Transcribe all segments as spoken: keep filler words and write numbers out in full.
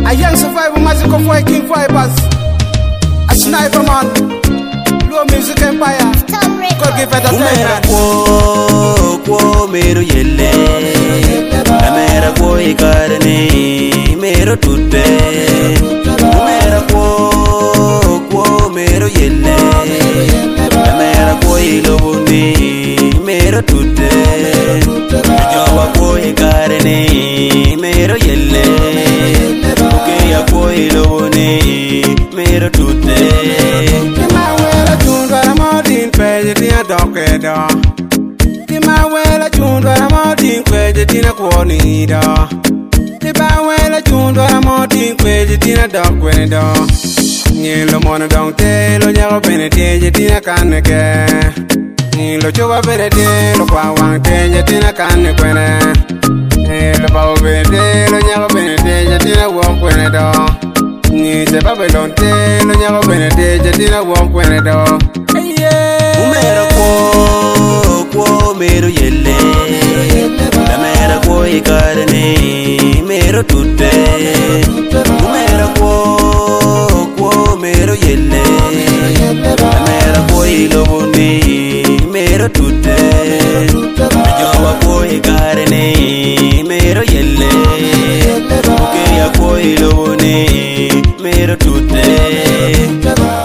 A young survivor, magical boy, King Fibers. A sniper man. Low music empire. God give it a time. Quo, quo, mero yelle. La mera quo I carne, mero tutte. Mera quo, quo, mero yelle. La mera quo I lobuni, mero tutte. Jowa quo I carne, mero yelle. Okay, a quo I lobuni, mero tutte. Pejetina dokedo Tima wela chundwa moti kwejetina kuonido Tiba wela chundwa moti kwejetina dokwedo Nilo mono donte lo nyago benete jetina kaneke Nilo chuba benete lo kwa wangte jetina kanekwene Nilo bawo benete lo nyago benete jetina wongkwenedo Ni se babelonte lo nyago benete jetina wongkwenedo Mera quo, quo, mero yelle. La mera quo I carne, mero tutte. Mera quo, quo, mero yelle. La mera quo I lobuni, mero tutte. Jowa quo I carne, mero yelle. Okay, a quo I lobuni, mero tutte.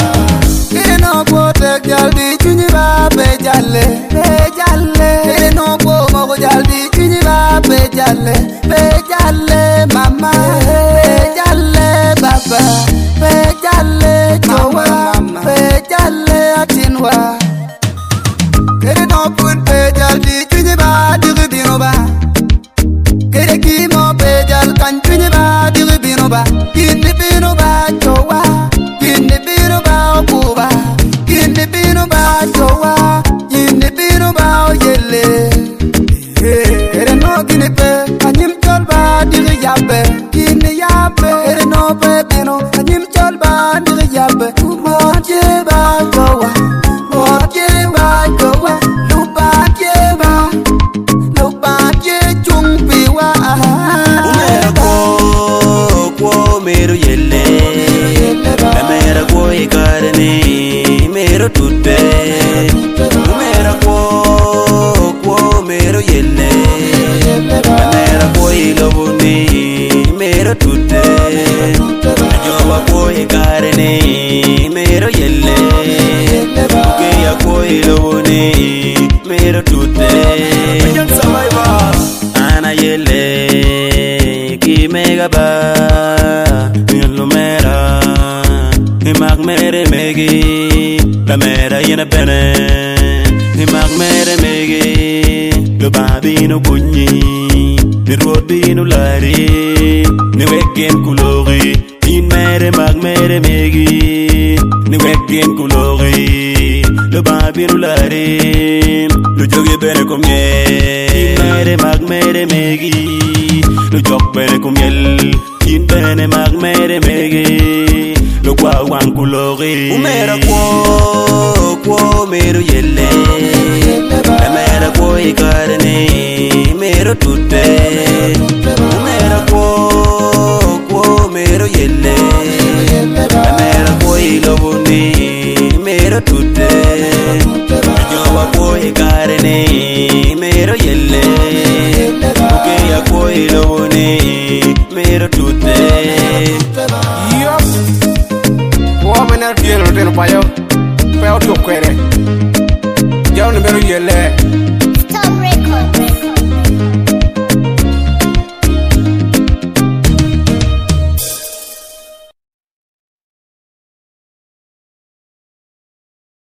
Jaldi chini ba be jalle be jalle e no go mo jaldi chini ba be jalle be jalle mama be jalle baba be jalle jowa be jalle atinwa kere no put be jaldi chini ba digi bino ba kere ki mo be jal kan chini ba digi bino ba kini bino ba jowa kini bino ba kuba Kini bino ba jowa, kini bino ba yelle. Ere no kini pe, anyim chol ba diri yabe. Kini yabe, ere no pe bino, anyim chol ba diri yabe. Moje ba jowa, moje ba jowa, lupa je ba, lupa je chung piwa. Umera quo, quo mero yelle, la mera quo I carne. Mero tutte, mera quo, quo, mero yelle. La mera quo I lobuni, mero tutte. Jowa quo I carne, mero yelle. Okay, a quo I lobuni, mero tutte. Ana yelle, ki mega ba, yello mera, imak mere megi. La mera yena bene, he mag mere mege. Lo babino bunyi, ni robino lari, ni wegen kulori. In mere mag mere mege, ni wegen kulori. Lo babino lari, lo jogi bene kumye. In mere mag mere mege, lo jog bene kumyel. In bene mag mere mege. Lo kwa wang kulori. Umera quo, quo, mero yelle. La mera quo I carne, mero tutte. Umera quo, quo, mero yelle. La mera quo I lobuni, mero tutte. Jowa quo I carne, mero yelle. Okay, a quo I lobuni, mero tutte. Woman out here, little payo, pay out your query. John Mero Yelle.